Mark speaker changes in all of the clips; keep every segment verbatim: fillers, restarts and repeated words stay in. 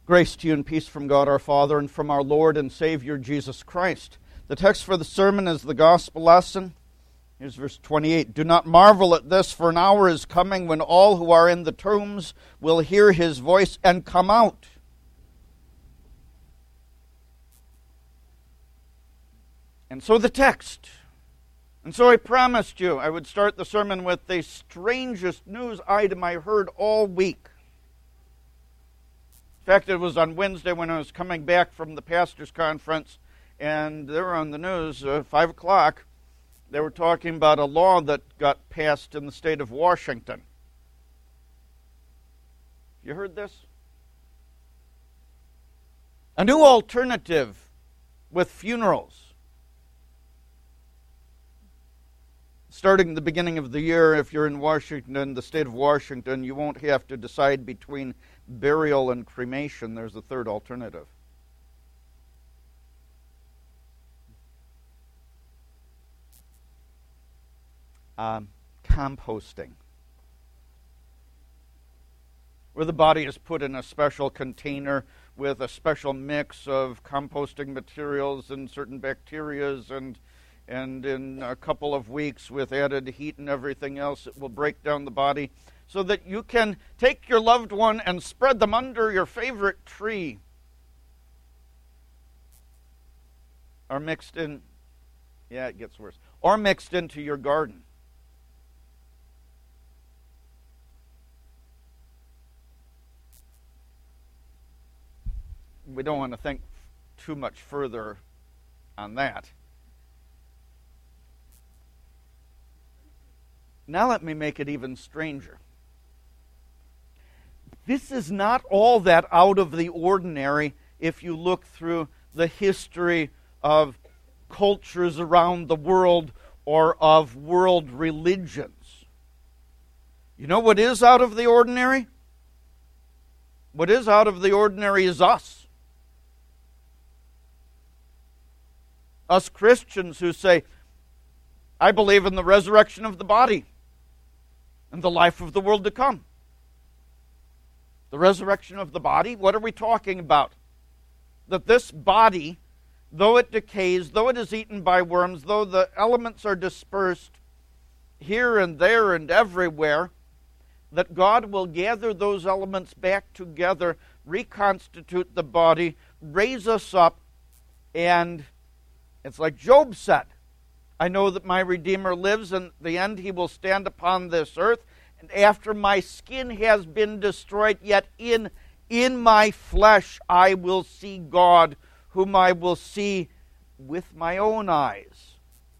Speaker 1: Grace to you and peace from God our Father and from our Lord and Savior Jesus Christ. The text for the sermon is the gospel lesson. Here's verse twenty-eight. Do not marvel at this, for an hour is coming when all who are in the tombs will hear his voice and come out. And so the text. And so I promised you I would start the sermon with the strangest news item I heard all week. In fact, it was on Wednesday when I was coming back from the pastors' conference, and they were on the news, uh, five o'clock. They were talking about a law that got passed in the state of Washington. You heard this? A new alternative with funerals. Starting the beginning of the year, if you're in Washington, the state of Washington, you won't have to decide between burial and cremation. There's a third alternative. Um, composting. Where the body is put in a special container with a special mix of composting materials and certain bacterias, and and in a couple of weeks with added heat and everything else, it will break down the body so that you can take your loved one and spread them under your favorite tree. Or mixed in, yeah, it gets worse. Or mixed into your garden. We don't want to think too much further on that. Now let me make it even stranger. This is not all that out of the ordinary if you look through the history of cultures around the world or of world religions. You know what is out of the ordinary? What is out of the ordinary is us. Us Christians who say, I believe in the resurrection of the body and the life of the world to come. The resurrection of the body, what are we talking about? That this body, though it decays, though it is eaten by worms, though the elements are dispersed here and there and everywhere, that God will gather those elements back together, reconstitute the body, raise us up, and it's like Job said, I know that my Redeemer lives, and at the end he will stand upon this earth. And after my skin has been destroyed, yet in, in my flesh I will see God, whom I will see with my own eyes.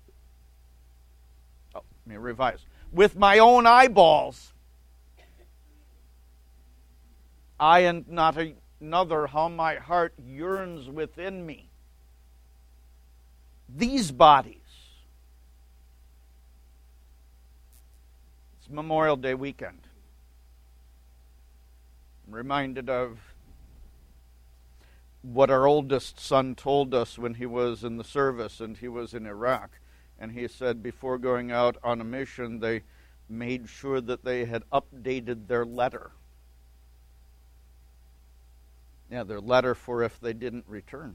Speaker 1: Oh, let me revise. With my own eyeballs. I and not another, how my heart yearns within me. These bodies. Memorial Day weekend. I'm reminded of what our oldest son told us when he was in the service and he was in Iraq. And he said before going out on a mission, they made sure that they had updated their letter. Yeah, their letter for if they didn't return.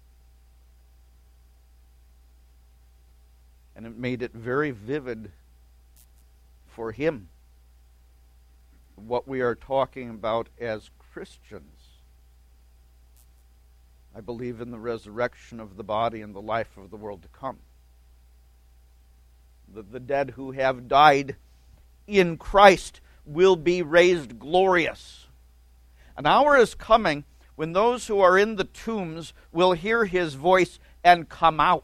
Speaker 1: And it made it very vivid for him what we are talking about as Christians. I believe in the resurrection of the body and the life of the world to come. That the dead who have died in Christ will be raised glorious. An hour is coming when those who are in the tombs will hear his voice and come out.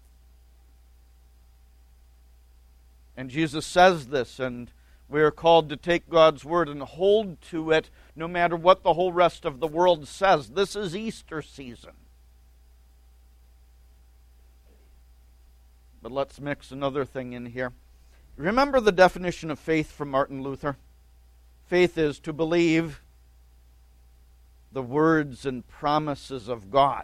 Speaker 1: And Jesus says this, and we are called to take God's word and hold to it no matter what the whole rest of the world says. This is Easter season. But let's mix another thing in here. Remember the definition of faith from Martin Luther? Faith is to believe the words and promises of God.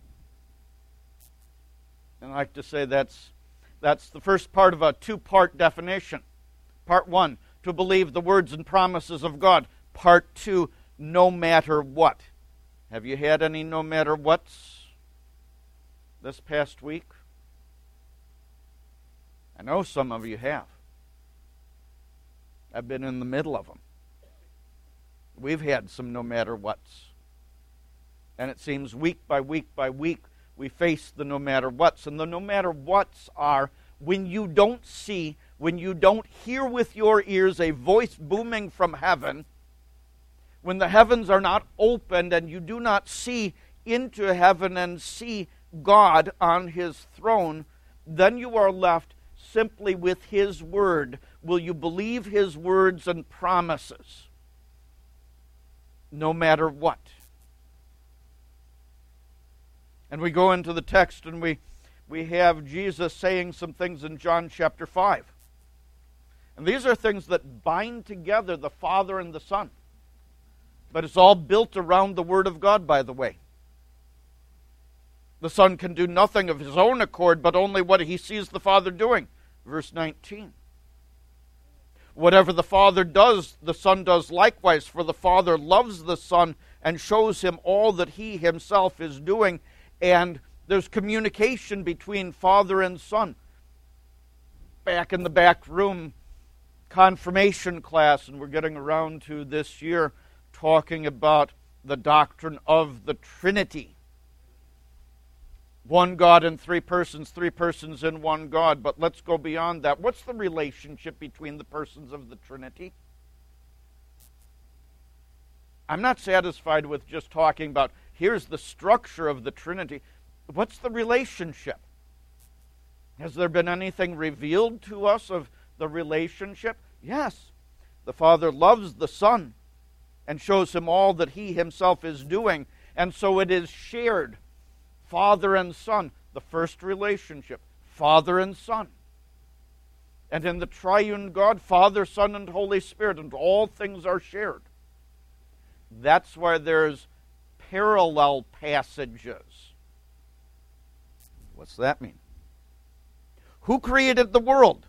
Speaker 1: And I like to say that's That's the first part of a two-part definition. Part one, to believe the words and promises of God. Part two, no matter what. Have you had any no matter what's this past week? I know some of you have. I've been in the middle of them. We've had some no matter what's. And it seems week by week by week we face the no matter what's. And the no matter what's are when you don't see, when you don't hear with your ears a voice booming from heaven, when the heavens are not opened and you do not see into heaven and see God on His throne, then you are left simply with His Word. Will you believe His words and promises? No matter what. And we go into the text and we, we have Jesus saying some things in John chapter five. And these are things that bind together the Father and the Son. But it's all built around the Word of God, by the way. The Son can do nothing of His own accord, but only what He sees the Father doing. Verse nineteen. Whatever the Father does, the Son does likewise, for the Father loves the Son and shows Him all that He Himself is doing. And there's communication between Father and Son. Back in the back room, confirmation class, and we're getting around to this year talking about the doctrine of the Trinity. One God in three persons, three persons in one God. But let's go beyond that. What's the relationship between the persons of the Trinity? I'm not satisfied with just talking about, here's the structure of the Trinity. What's the relationship? Has there been anything revealed to us of the relationship? Yes. The Father loves the Son and shows Him all that He Himself is doing. And so it is shared. Father and Son, the first relationship. Father and Son. And in the triune God, Father, Son, and Holy Spirit, and all things are shared. That's why there's parallel passages. What's that mean? Who created the world?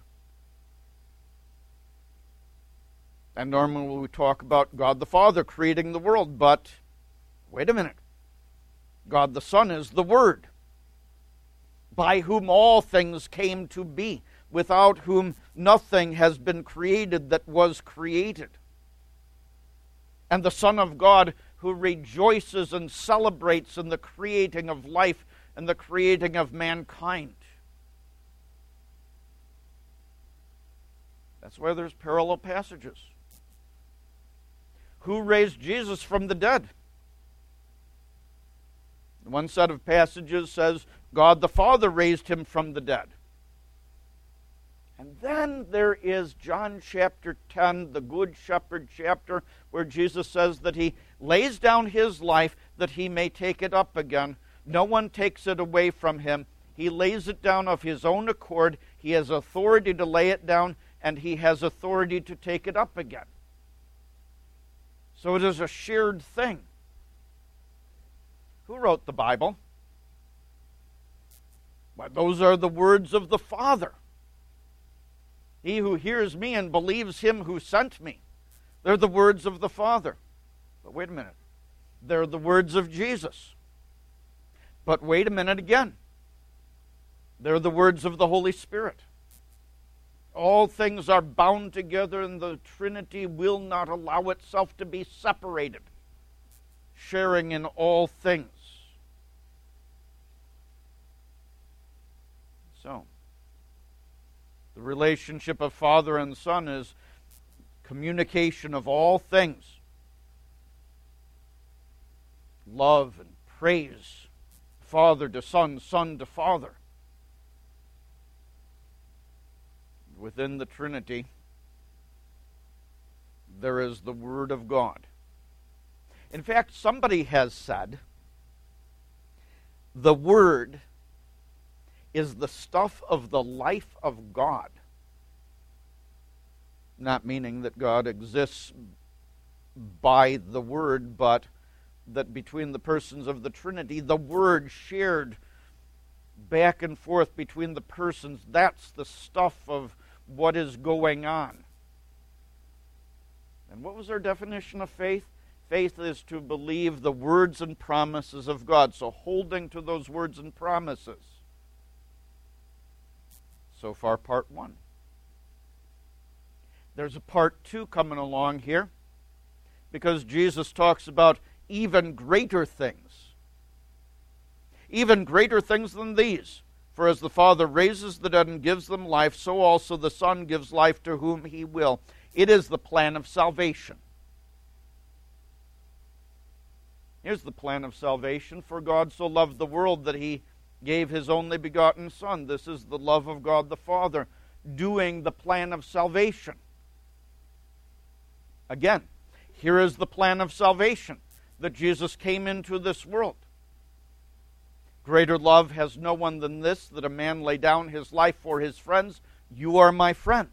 Speaker 1: And normally we talk about God the Father creating the world, but wait a minute. God the Son is the Word, by whom all things came to be, without whom nothing has been created that was created. And the Son of God, who rejoices and celebrates in the creating of life and the creating of mankind. That's why there's parallel passages. Who raised Jesus from the dead? One set of passages says God the Father raised Him from the dead. And then there is John chapter ten, the Good Shepherd chapter, where Jesus says that He lays down His life that He may take it up again. No one takes it away from Him. He lays it down of His own accord. He has authority to lay it down, and He has authority to take it up again. So it is a shared thing. Who wrote the Bible? Well, those are the words of the Father. He who hears me and believes Him who sent me. They're the words of the Father. But wait a minute. They're the words of Jesus. But wait a minute again. They're the words of the Holy Spirit. All things are bound together, and the Trinity will not allow itself to be separated, sharing in all things. So, the relationship of Father and Son is communication of all things. Love and praise, Father to Son, Son to Father. Within the Trinity, there is the Word of God. In fact, somebody has said, the Word is the stuff of the life of God. Not meaning that God exists by the Word, but that between the persons of the Trinity, the Word shared back and forth between the persons, that's the stuff of what is going on. And what was our definition of faith? Faith is to believe the words and promises of God. So holding to those words and promises. So far, part one. There's a part two coming along here, because Jesus talks about even greater things. Even greater things than these. For as the Father raises the dead and gives them life, so also the Son gives life to whom he will. It is the plan of salvation. Here's the plan of salvation. For God so loved the world that he gave his only begotten Son. This is the love of God the Father, doing the plan of salvation. Again, here is the plan of salvation, that Jesus came into this world. Greater love has no one than this, that a man lay down his life for his friends. You are my friends.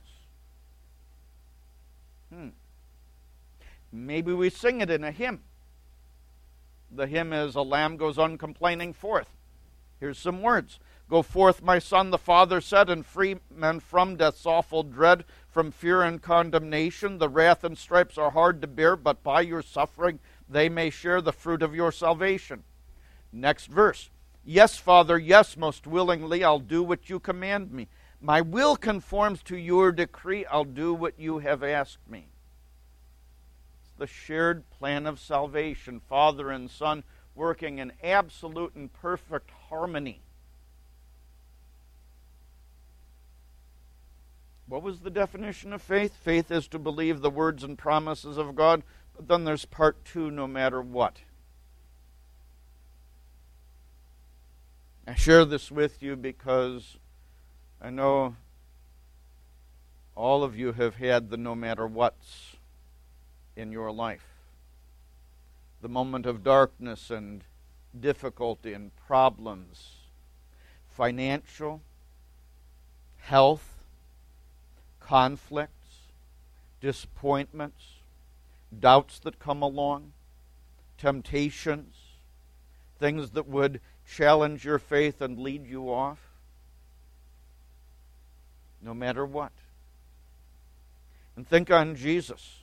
Speaker 1: Hmm. Maybe we sing it in a hymn. The hymn is, "A lamb goes uncomplaining forth." Here's some words. "Go forth, my son," the Father said, "and free men from death's awful dread, from fear and condemnation. The wrath and stripes are hard to bear, but by your suffering they may share the fruit of your salvation." Next verse. "Yes, Father, yes, most willingly, I'll do what you command me. My will conforms to your decree. I'll do what you have asked me." It's the shared plan of salvation, Father and Son working in absolute and perfect harmony. What was the definition of faith? Faith is to believe the words and promises of God, but then there's part two, no matter what. I share this with you because I know all of you have had the no matter what's in your life. The moment of darkness and difficulty and problems, financial, health, conflicts, disappointments, doubts that come along, temptations, things that would challenge your faith and lead you off. No matter what. And think on Jesus,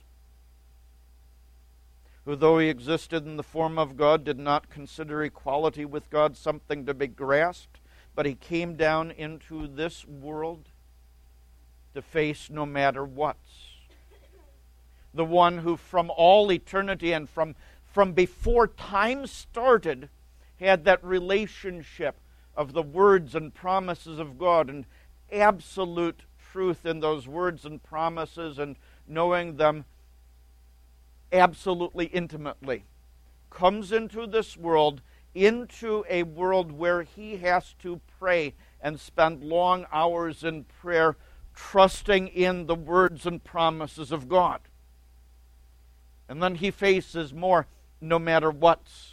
Speaker 1: who, though he existed in the form of God, did not consider equality with God something to be grasped, but he came down into this world to face no matter what. The one who from all eternity and from, from before time started had that relationship of the words and promises of God, and absolute truth in those words and promises, and knowing them absolutely intimately, comes into this world, into a world where he has to pray and spend long hours in prayer, trusting in the words and promises of God. And then he faces more no matter what's,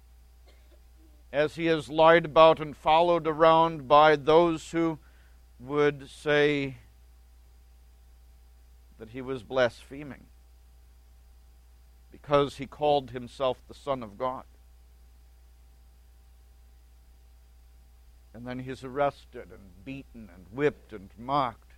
Speaker 1: as he is lied about and followed around by those who would say that he was blaspheming because he called himself the Son of God. And then he's arrested and beaten and whipped and mocked.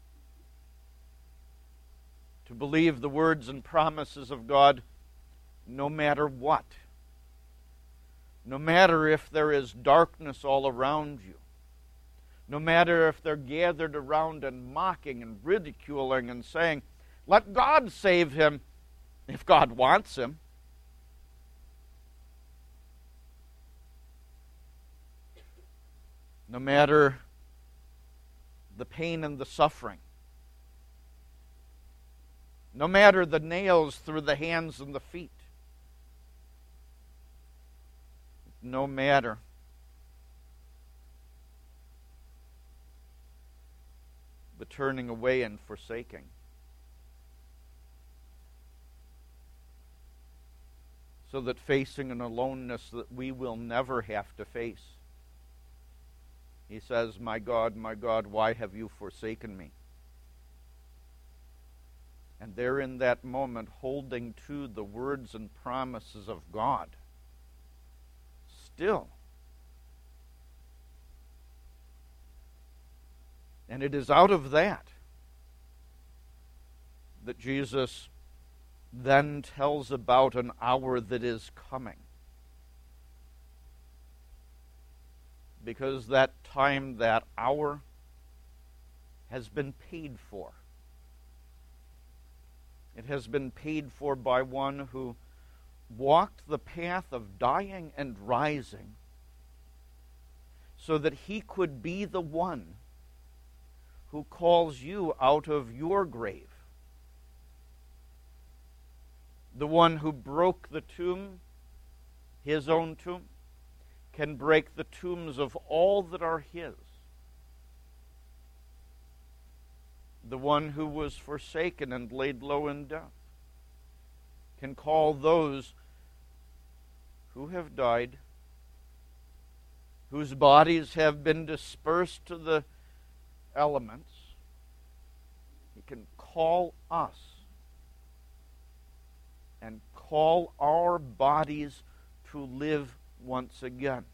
Speaker 1: To believe the words and promises of God no matter what. No matter if there is darkness all around you. No matter if they're gathered around and mocking and ridiculing and saying, "Let God save him," if God wants him. No matter the pain and the suffering. No matter the nails through the hands and the feet. No matter the turning away and forsaking. So that facing an aloneness that we will never have to face. He says, "My God, my God, why have you forsaken me?" And there in that moment, holding to the words and promises of God. Still. And it is out of that that Jesus then tells about an hour that is coming. Because that time, that hour, has been paid for. It has been paid for by one who walked the path of dying and rising so that he could be the one who calls you out of your grave. The one who broke the tomb, his own tomb, can break the tombs of all that are his. The one who was forsaken and laid low in death can call those who have died, whose bodies have been dispersed to the elements. He can call us and call our bodies to live once again,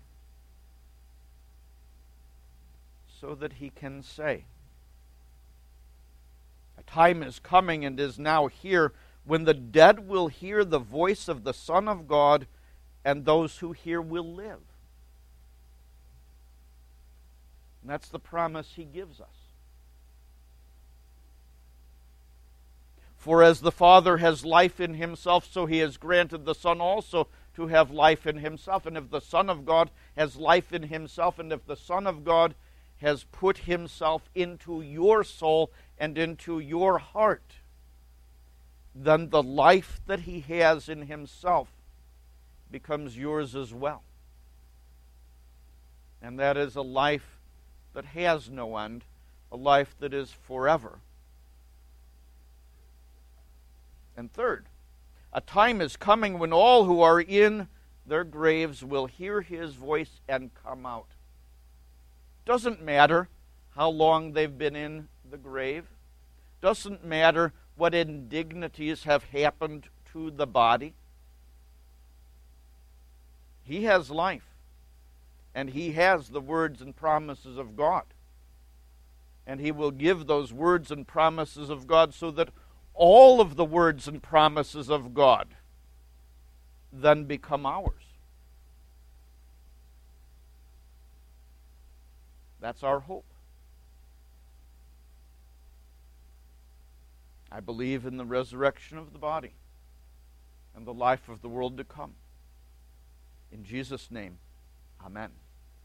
Speaker 1: so that he can say, a time is coming and is now here when the dead will hear the voice of the Son of God, and those who hear will live. And that's the promise he gives us. For as the Father has life in himself, so he has granted the Son also to have life in himself. And if the Son of God has life in himself, and if the Son of God has put himself into your soul and into your heart, then the life that he has in himself becomes yours as well. And that is a life that has no end, a life that is forever. And third, a time is coming when all who are in their graves will hear his voice and come out. Doesn't matter how long they've been in the grave. Doesn't matter what indignities have happened to the body. He has life, and he has the words and promises of God. And he will give those words and promises of God so that all of the words and promises of God then become ours. That's our hope. I believe in the resurrection of the body and the life of the world to come. In Jesus' name, amen.